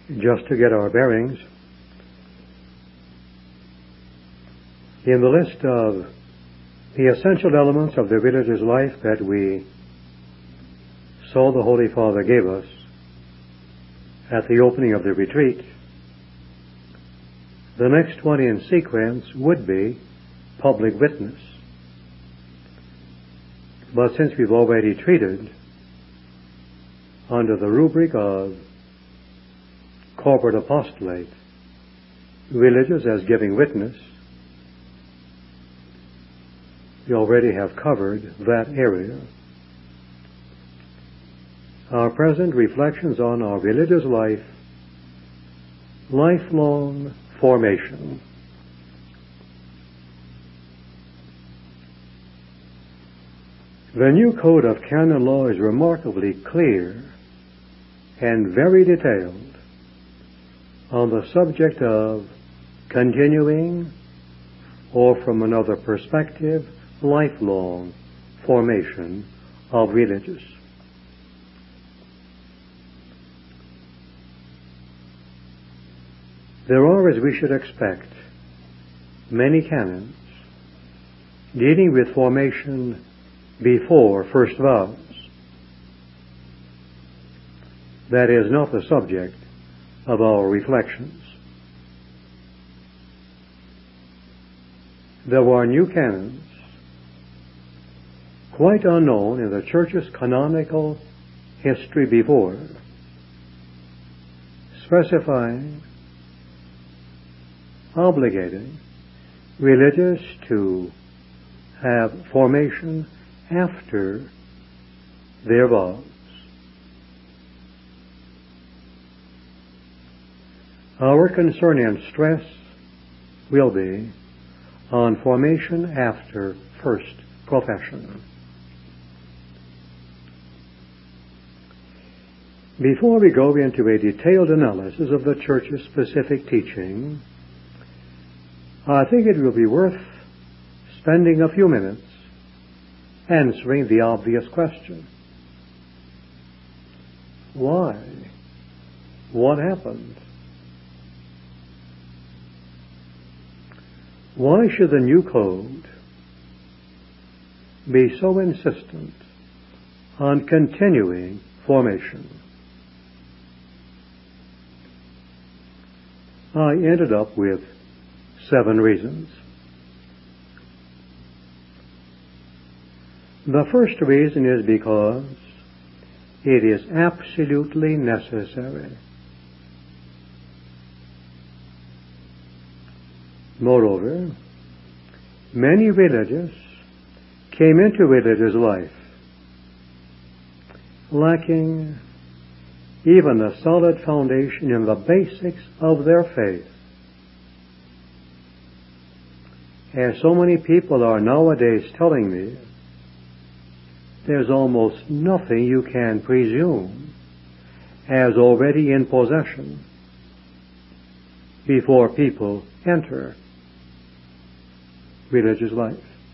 just to get our bearings, in the list of the essential elements of the religious life that we saw the Holy Father gave us at the opening of the retreat, the next one in sequence would be public witness. But since we've already treated under the rubric of corporate apostolate religious as giving witness, we already have covered that area. Our present reflections on our religious life, lifelong formation. The new code of canon law is remarkably clear and very detailed on the subject of continuing, or from another perspective, lifelong formation of religious. There are, as we should expect, many canons dealing with formation before first vows. That is not the subject of our reflections. There are new canons, quite unknown in the Church's canonical history before, specifying, obligating religious to have formation after their vows. Our concern and stress will be on formation after first profession. Before we go into a detailed analysis of the Church's specific teaching, I think it will be worth spending a few minutes answering the obvious question. Why? What happened? Why should the new code be so insistent on continuing formation? I ended up with 7 reasons. The first reason is because it is absolutely necessary. Moreover, many religious came into religious life lacking even a solid foundation in the basics of their faith. As so many people are nowadays telling me, there's almost nothing you can presume as already in possession before people enter religious life.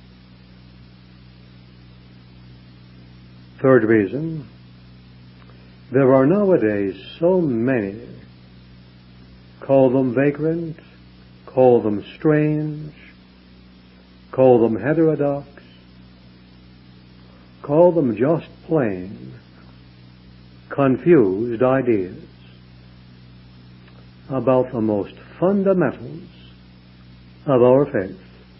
Third reason, there are nowadays so many, call them vagrant, call them strange, call them heterodox, call them just plain confused ideas about the most fundamentals of our faith.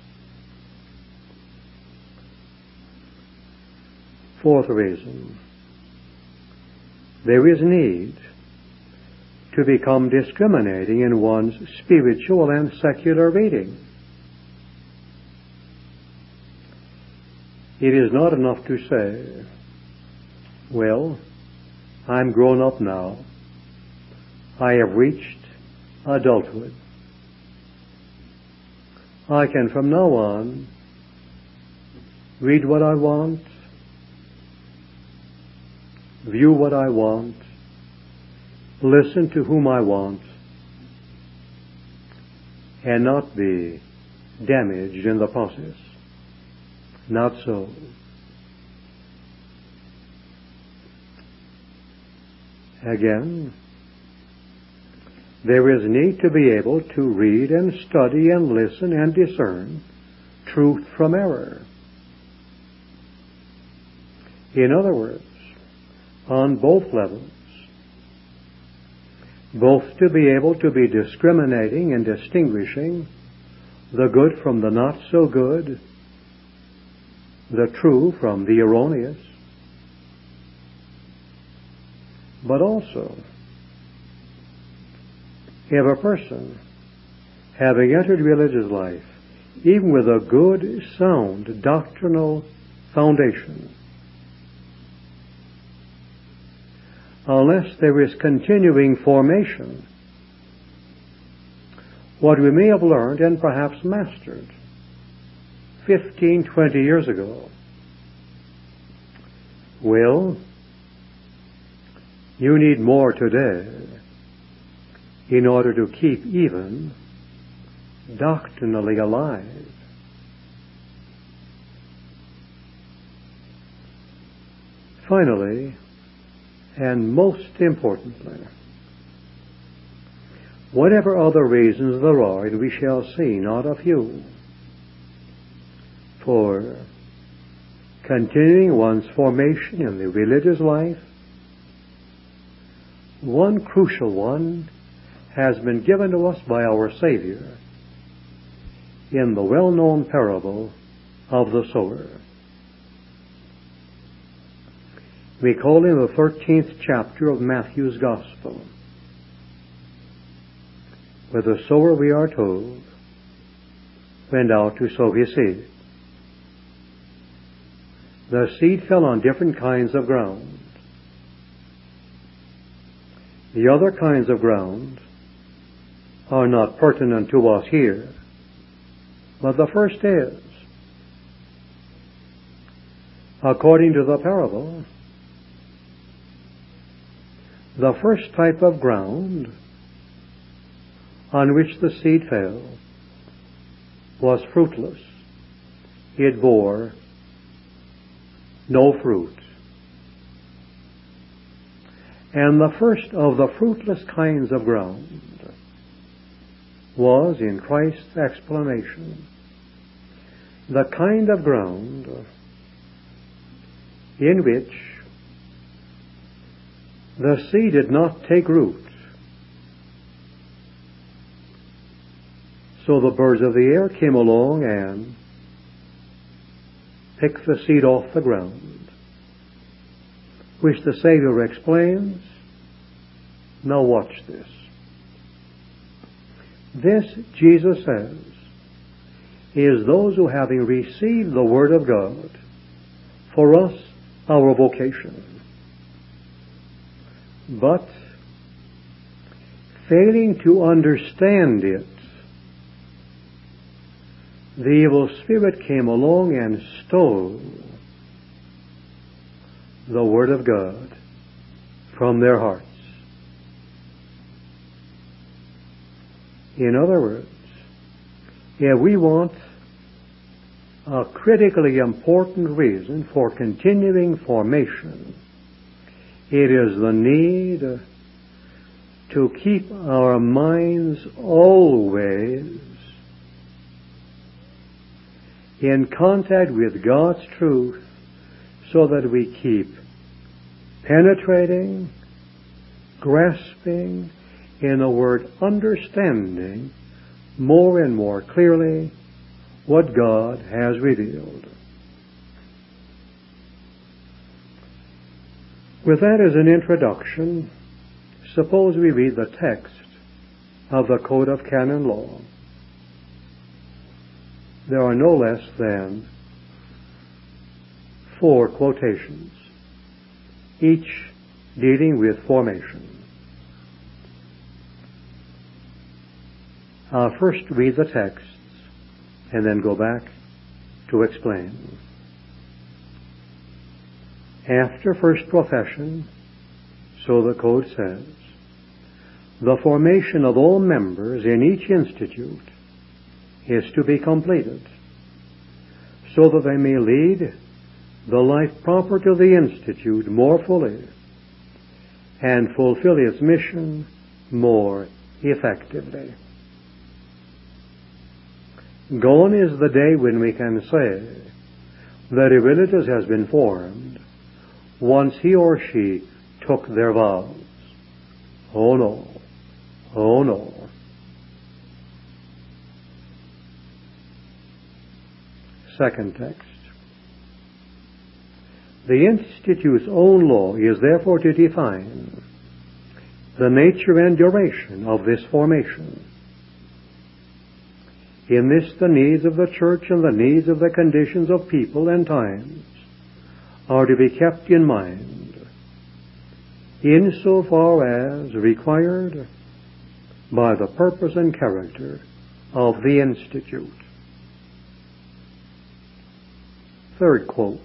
Fourth reason, there is need to become discriminating in one's spiritual and secular reading. It is not enough to say, well, I'm grown up now. I have reached adulthood. I can from now on read what I want, view what I want, listen to whom I want, and not be damaged in the process. Not so. Again, there is need to be able to read and study and listen and discern truth from error. In other words, on both levels, both to be able to be discriminating and distinguishing the good from the not so good, the true from the erroneous, but also, if a person, having entered religious life, even with a good, sound doctrinal foundation, unless there is continuing formation, what we may have learned and perhaps mastered 15, 20 years ago, well, you need more today in order to keep even doctrinally alive. Finally, and most importantly, whatever other reasons there are, and we shall see not a few, for continuing one's formation in the religious life, one crucial one has been given to us by our Savior in the well-known parable of the sower. We call in the 13th chapter of Matthew's Gospel, where the sower, we are told, went out to sow his seed. The seed fell on different kinds of ground. The other kinds of ground are not pertinent to us here, but the first is. According to the parable, the first type of ground on which the seed fell was fruitless. It bore no fruit. And the first of the fruitless kinds of ground was, in Christ's explanation, the kind of ground in which the seed did not take root. So the birds of the air came along and picked the seed off the ground, which the Savior explains. Now watch this. This, Jesus says, is those who, having received the Word of God, for us, our vocation, but failing to understand it, the evil spirit came along and stole the Word of God from their hearts. In other words, if we want a critically important reason for continuing formation, it is the need to keep our minds always in contact with God's truth, so that we keep penetrating, grasping, in a word, understanding more and more clearly what God has revealed. With that as an introduction, suppose we read the text of the Code of Canon Law. There are no less than 4 quotations, each dealing with formation. I'll first read the texts and then go back to explain. After first profession, so the Code says, the formation of all members in each institute is to be completed, so that they may lead the life proper to the institute more fully and fulfill its mission more effectively. Gone is the day when we can say that a religious has been formed once he or she took their vows. Oh no, oh no. Second text. The Institute's own law is therefore to define the nature and duration of this formation. In this, the needs of the church and the needs of the conditions of people and times are to be kept in mind, insofar as required by the purpose and character of the Institute. Third quote.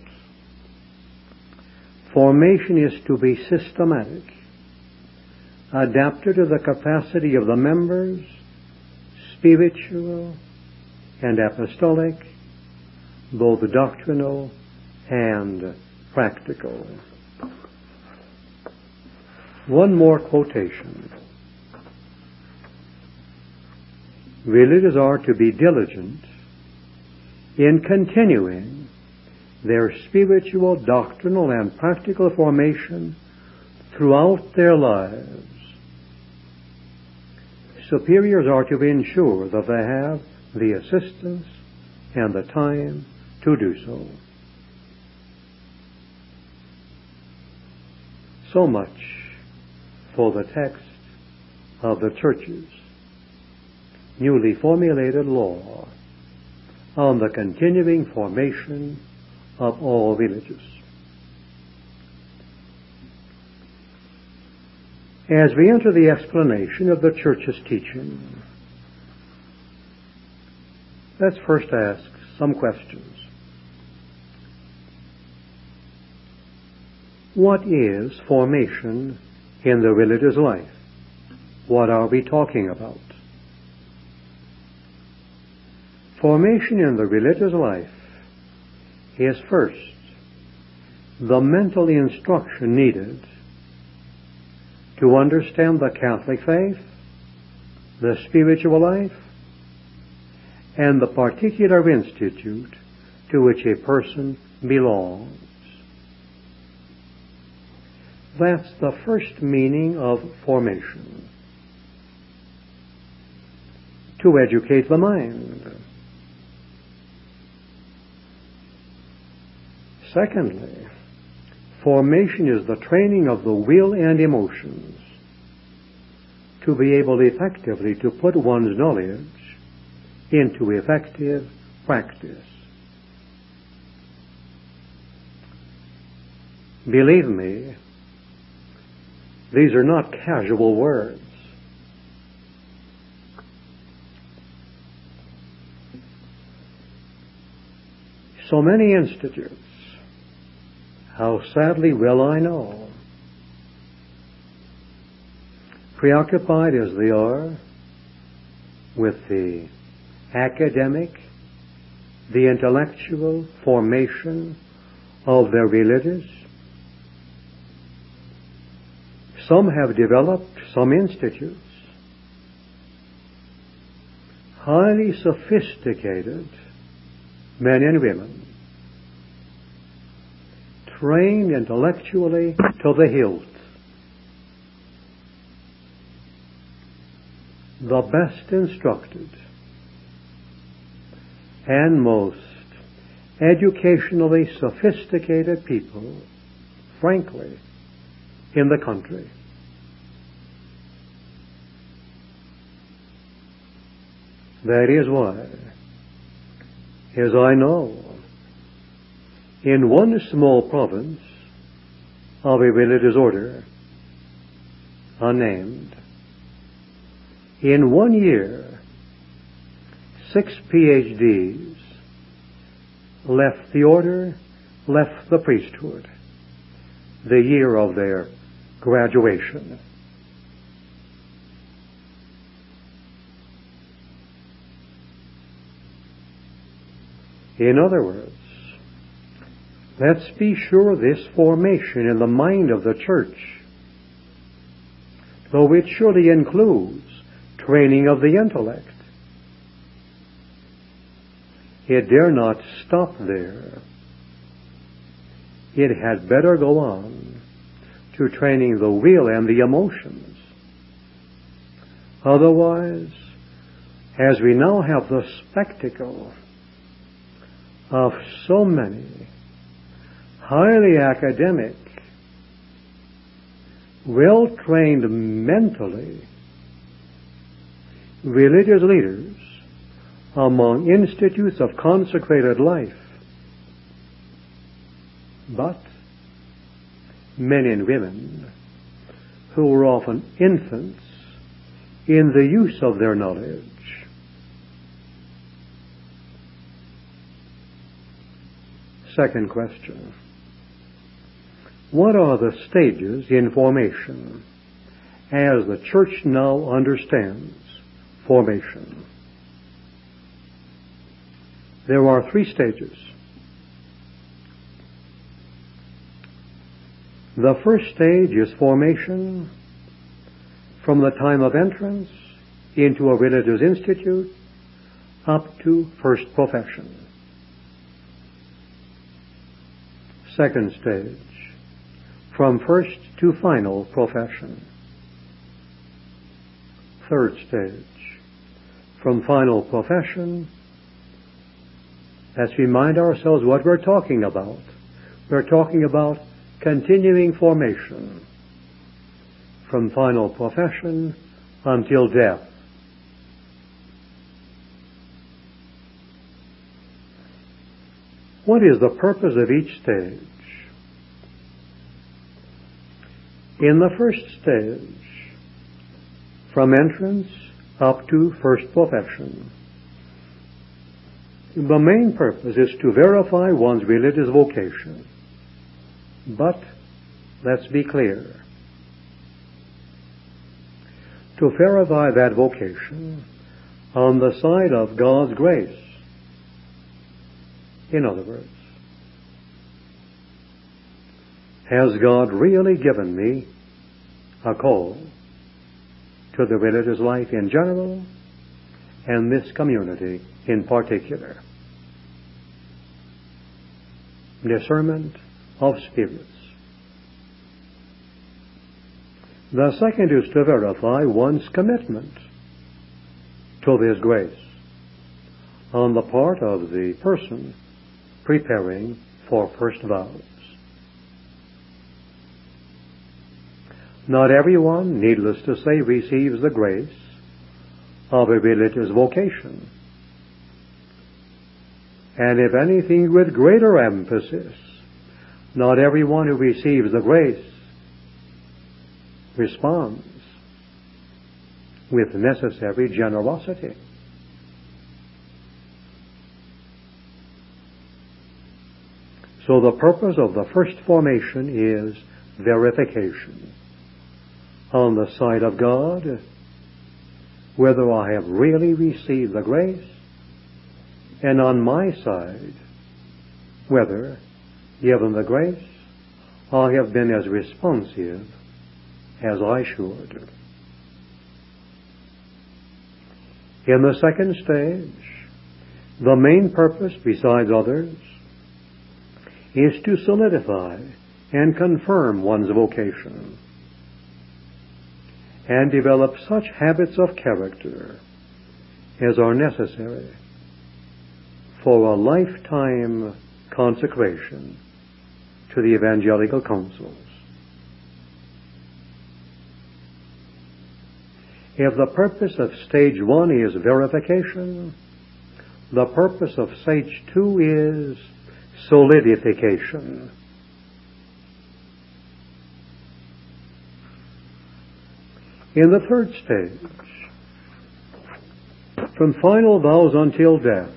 Formation is to be systematic, adapted to the capacity of the members, spiritual and apostolic, both doctrinal and practical. One more quotation. Religious are to be diligent in continuing their spiritual, doctrinal, and practical formation throughout their lives. Superiors are to ensure that they have the assistance and the time to do so. So much for the text of the Church's newly formulated law on the continuing formation of all villages. As we enter the explanation of the Church's teaching, let's first ask some questions. What is formation in the religious life? What are we talking about? Formation in the religious life is first the mental instruction needed to understand the Catholic faith, the spiritual life, and the particular institute to which a person belongs. That's the first meaning of formation. To educate the mind. Secondly, formation is the training of the will and emotions to be able effectively to put one's knowledge into effective practice. Believe me, these are not casual words. So many institutes, how sadly well I know, preoccupied as they are with the academic, the intellectual formation of their religious. Some have developed some institutes, highly sophisticated men and women, trained intellectually to the hilt, the best instructed and most educationally sophisticated people, frankly, in the country. That is why, as I know, in one small province of a religious order, unnamed, in 1 year, 6 PhDs left the order, left the priesthood, the year of their graduation. In other words, let's be sure this formation in the mind of the church, though it surely includes training of the intellect. It dare not stop there. It had better go on to training the will and the emotions. Otherwise, as we now have the spectacle of so many highly academic, well-trained mentally religious leaders among institutes of consecrated life, but men and women who were often infants in the use of their knowledge. Second question. What are the stages in formation as the church now understands formation? There are 3 stages. The first stage is formation from the time of entrance into a religious institute up to first profession. Second stage, from first to final profession. Third stage, from final profession. Let's remind ourselves what we're talking about. We're talking about continuing formation from final profession until death. What is the purpose of each stage? In the first stage, from entrance up to first profession, the main purpose is to verify one's religious vocation. But, let's be clear, to verify that vocation on the side of God's grace. In other words, has God really given me a call to the religious life in general and this community in particular? Discernment of spirits. The second is to verify one's commitment to this grace on the part of the person preparing for first vows. Not everyone, needless to say, receives the grace of a religious vocation. And if anything, with greater emphasis, not everyone who receives the grace responds with necessary generosity. So the purpose of the first formation is verification on the side of God, whether I have really received the grace, and on my side, whether, given the grace, I have been as responsive as I should. In the second stage, the main purpose, besides others, is to solidify and confirm one's vocation and develop such habits of character as are necessary for a lifetime consecration to the evangelical counsels. If the purpose of stage 1 is verification, the purpose of stage 2 is solidification. In the third stage, from final vows until death,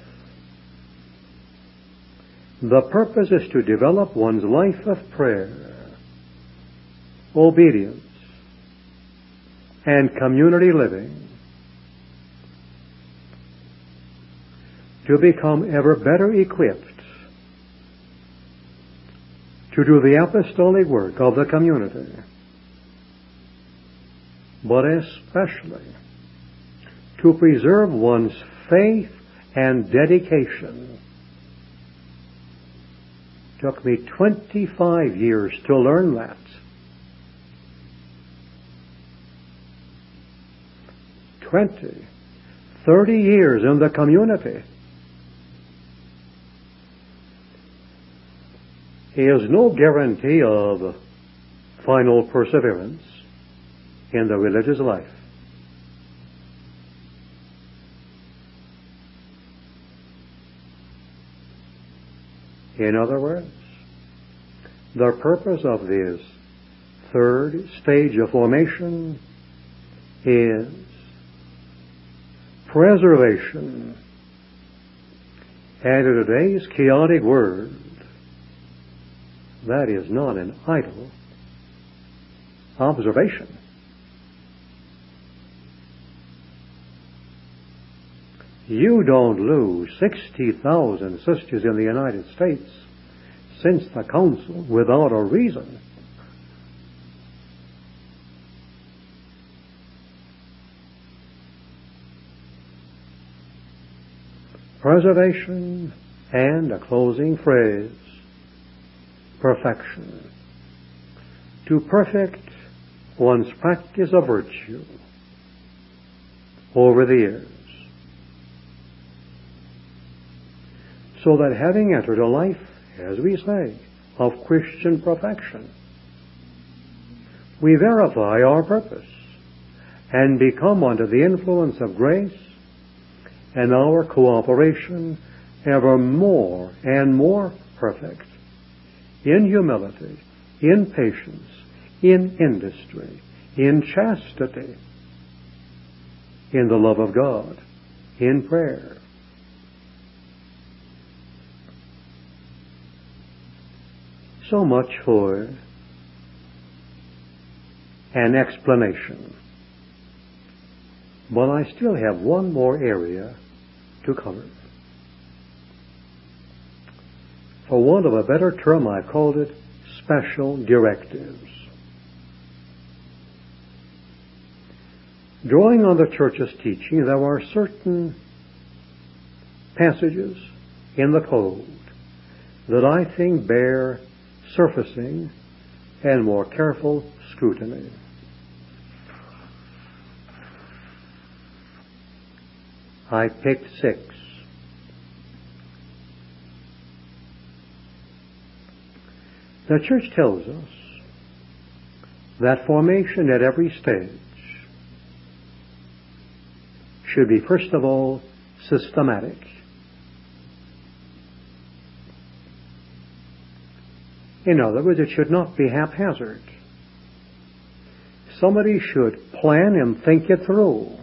the purpose is to develop one's life of prayer, obedience, and community living to become ever better equipped to do the apostolic work of the community, but especially to preserve one's faith and dedication. Took me 25 years to learn that. 30 years in the community is no guarantee of final perseverance in the religious life. In other words, the purpose of this third stage of formation is preservation, and in today's chaotic world, that is not an idle observation. You don't lose 60,000 sisters in the United States since the Council without a reason. Preservation, and a closing phrase, perfection. To perfect one's practice of virtue over the years, so that having entered a life, as we say, of Christian perfection, we verify our purpose and become under the influence of grace and our cooperation ever more and more perfect in humility, in patience, in industry, in chastity, in the love of God, in prayer. So much for an explanation. But I still have one more area to cover. For want of a better term, I've called it special directives. Drawing on the Church's teaching, there are certain passages in the Code that I think bear surfacing and more careful scrutiny. I picked 6. The Church tells us that formation at every stage should be, first of all, systematic. In other words, it should not be haphazard. Somebody should plan and think it through.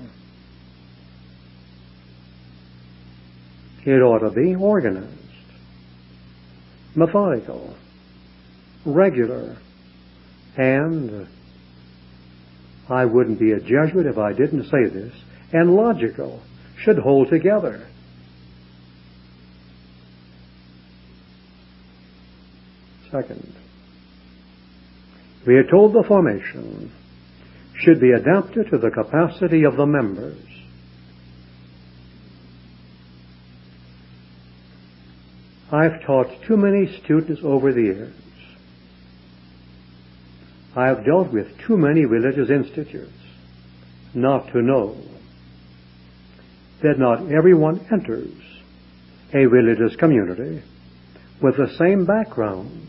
It ought to be organized, methodical, regular, and I wouldn't be a Jesuit if I didn't say this, and logical, should hold together. Second, we are told the formation should be adapted to the capacity of the members. I've taught too many students over the years. I have dealt with too many religious institutes not to know that not everyone enters a religious community with the same background.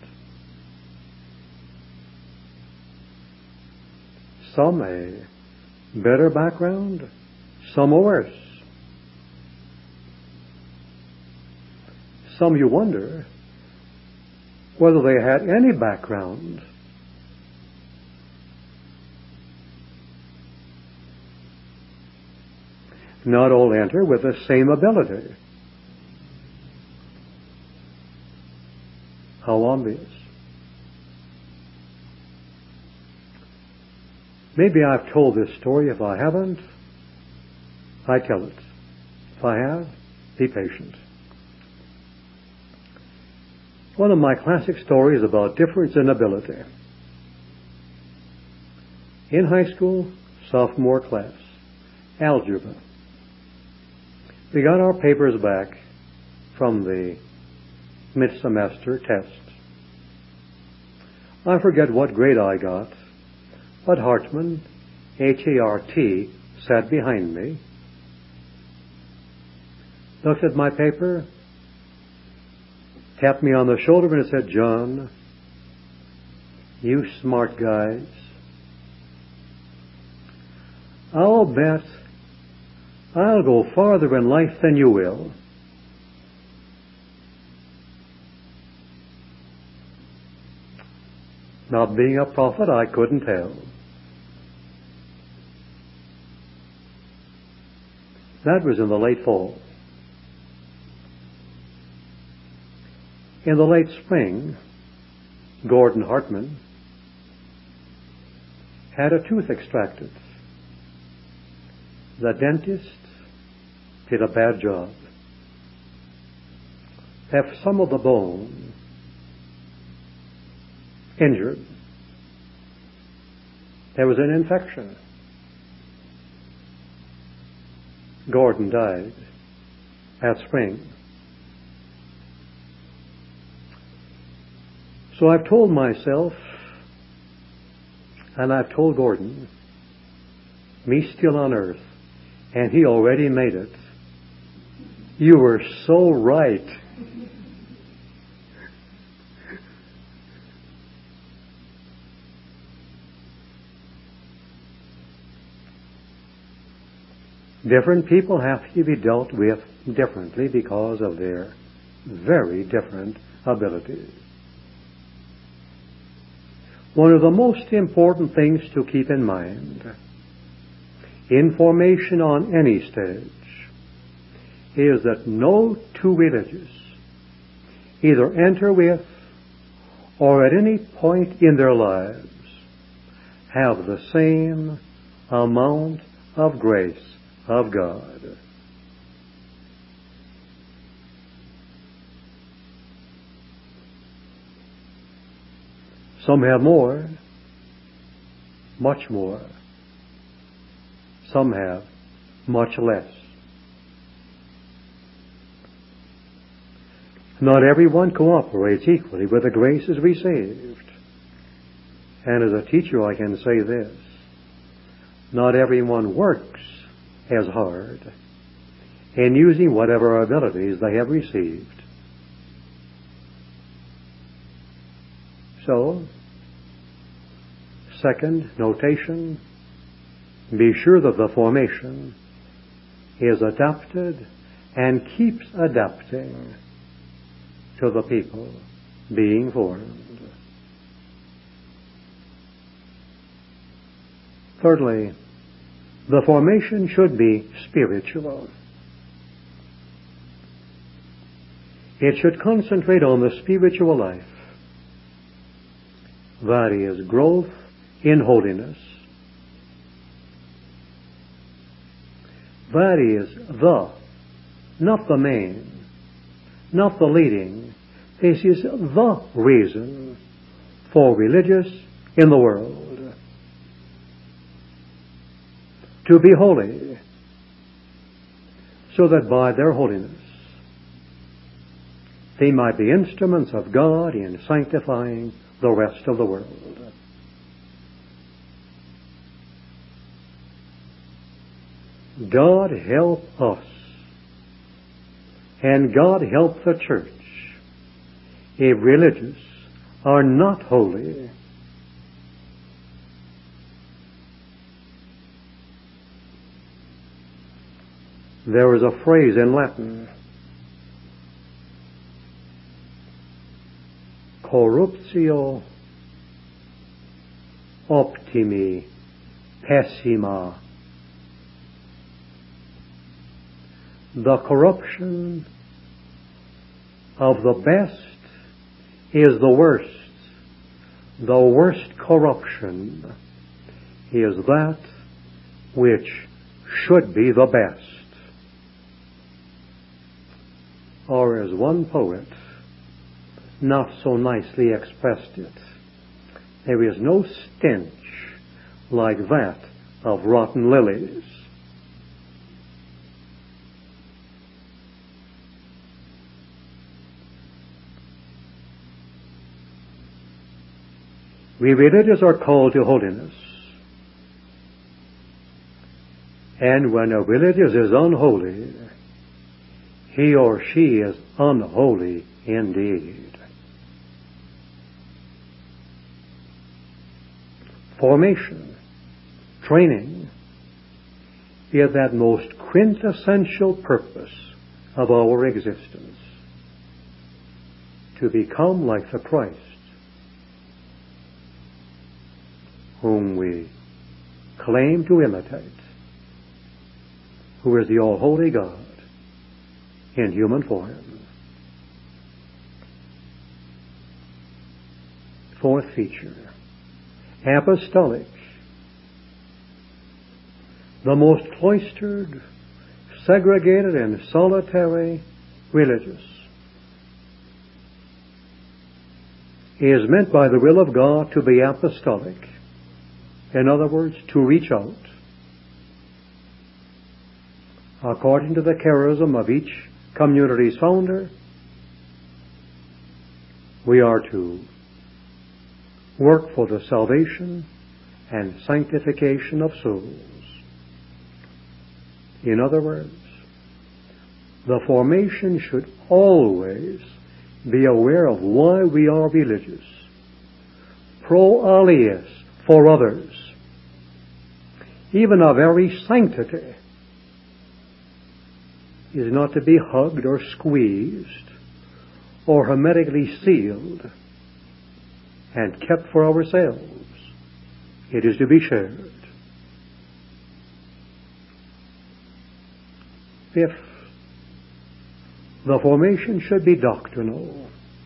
Some a better background, some a worse. Some you wonder whether they had any background. Not all enter with the same ability. How obvious. Maybe I've told this story. If I haven't, I tell it. If I have, be patient. One of my classic stories about difference in ability. In high school, sophomore class, algebra. We got our papers back from the mid-semester test. I forget what grade I got, but Hartman, H-A-R-T, sat behind me, looked at my paper, tapped me on the shoulder and said, "John, you smart guys, I'll bet I'll go farther in life than you will." Not being a prophet, I couldn't tell. That was in the late fall. In the late spring, Gordon Hartman had a tooth extracted. The dentist did a bad job. Left some of the bone injured. There was an infection. Gordon died that spring. So I've told myself, and I've told Gordon, me still on earth, and he already made it. You were so right. Different people have to be dealt with differently because of their very different abilities. One of the most important things to keep in mind in formation on any stage is that no two religious either enter with or at any point in their lives have the same amount of grace of God. Some have more, much more. Some have much less. Not everyone cooperates equally with the graces received. And as a teacher I can say this: not everyone works as hard in using whatever abilities they have received. So, second notation, be sure that the formation is adapted and keeps adapting to the people being formed. Thirdly, the formation should be spiritual. It should concentrate on the spiritual life. That is, growth in holiness. That is not the main, not the leading. This is the reason for religious in the world. To be holy, so that by their holiness they might be instruments of God in sanctifying the rest of the world. God help us, and God help the church, if religious are not holy. There is a phrase in Latin, corruptio optimi pessima. The corruption of the best is the worst. The worst corruption is that which should be the best. Or as one poet not so nicely expressed it, there is no stench like that of rotten lilies. We religious are called to holiness. And when a religious is unholy, he or she is unholy indeed. Formation, training, is that most quintessential purpose of our existence, to become like the Christ, whom we claim to imitate, who is the all-holy God in human form. Fourth feature, apostolic, the most cloistered, segregated, and solitary religious is meant by the will of God to be apostolic. In other words, to reach out according to the charism of each community's founder. We are to work for the salvation and sanctification of souls. In other words, the formation should always be aware of why we are religious. Pro aliis, for others. Even our very sanctity is not to be hugged or squeezed or hermetically sealed and kept for ourselves. It is to be shared. Fifth, the formation should be doctrinal.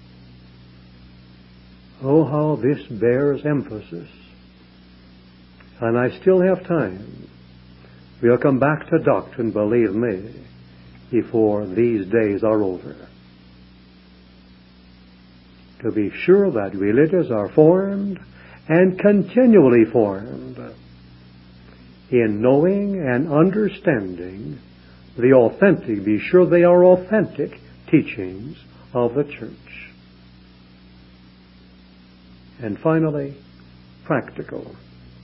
Oh, how this bears emphasis. And I still have time. We'll come back to doctrine, believe me, before these days are over. To be sure that religions are formed and continually formed in knowing and understanding the authentic, be sure they are authentic teachings of the church. And finally, practical.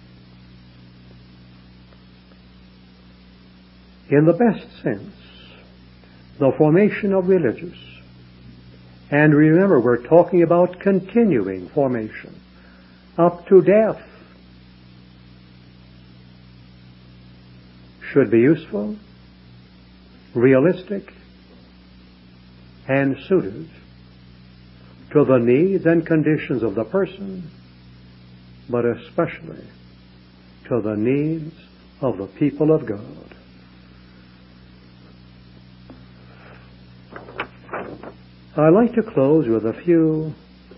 In the best sense, the formation of religious. And remember, we're talking about continuing formation up to death. Should be useful, realistic, and suited to the needs and conditions of the person, but especially to the needs of the people of God. I'd like to close with a few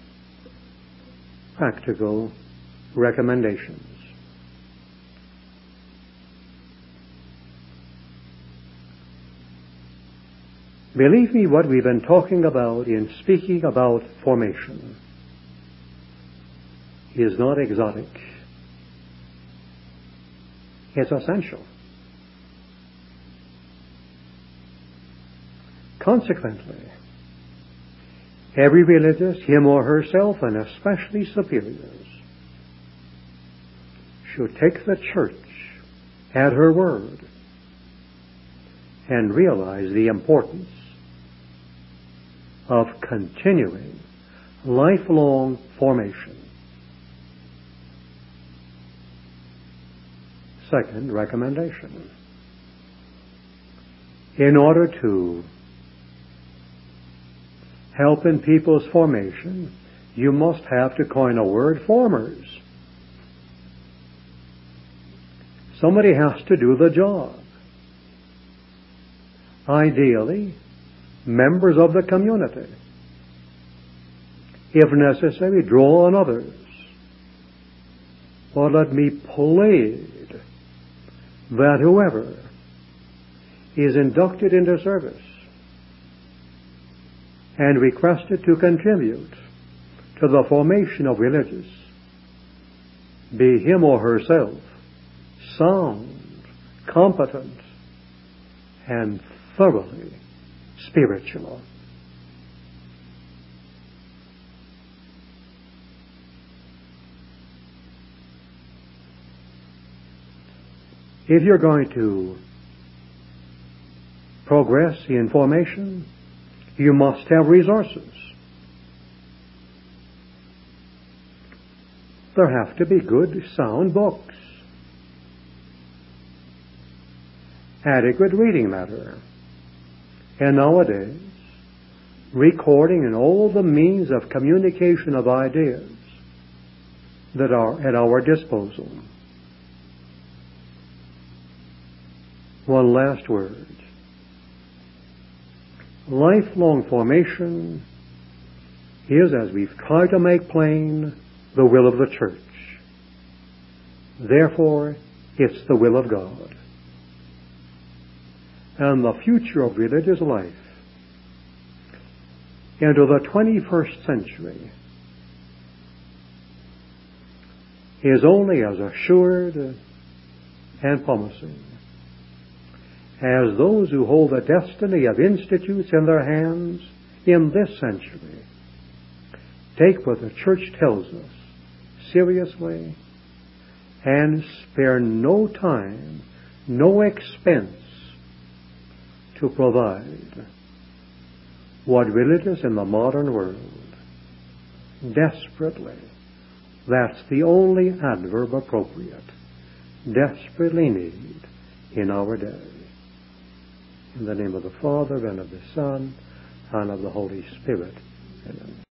practical recommendations. Believe me, what we've been talking about in speaking about formation is not exotic. It's essential. Consequently, every religious, him or herself, and especially superiors, should take the church at her word and realize the importance of continuing lifelong formation. Second recommendation. In order to help in people's formation, you must have, to coin a word, formers. Somebody has to do the job. Ideally, members of the community. If necessary, draw on others. But let me plead that whoever is inducted into service and requested to contribute to the formation of religious, be him or herself sound, competent, and thoroughly spiritual. if you're going to progress in formation, you must have resources. There have to be good, sound books, adequate reading matter, and nowadays, recording and all the means of communication of ideas that are at our disposal. One last word. Lifelong formation is, as we've tried to make plain, the will of the church. Therefore, it's the will of God. And the future of religious life into the 21st century is only as assured and promising as those who hold the destiny of institutes in their hands in this century take what the church tells us seriously and spare no time, no expense to provide what religious in the modern world desperately, that's the only adverb appropriate, desperately need in our day. In the name of the Father, and of the Son, and of the Holy Spirit. Amen.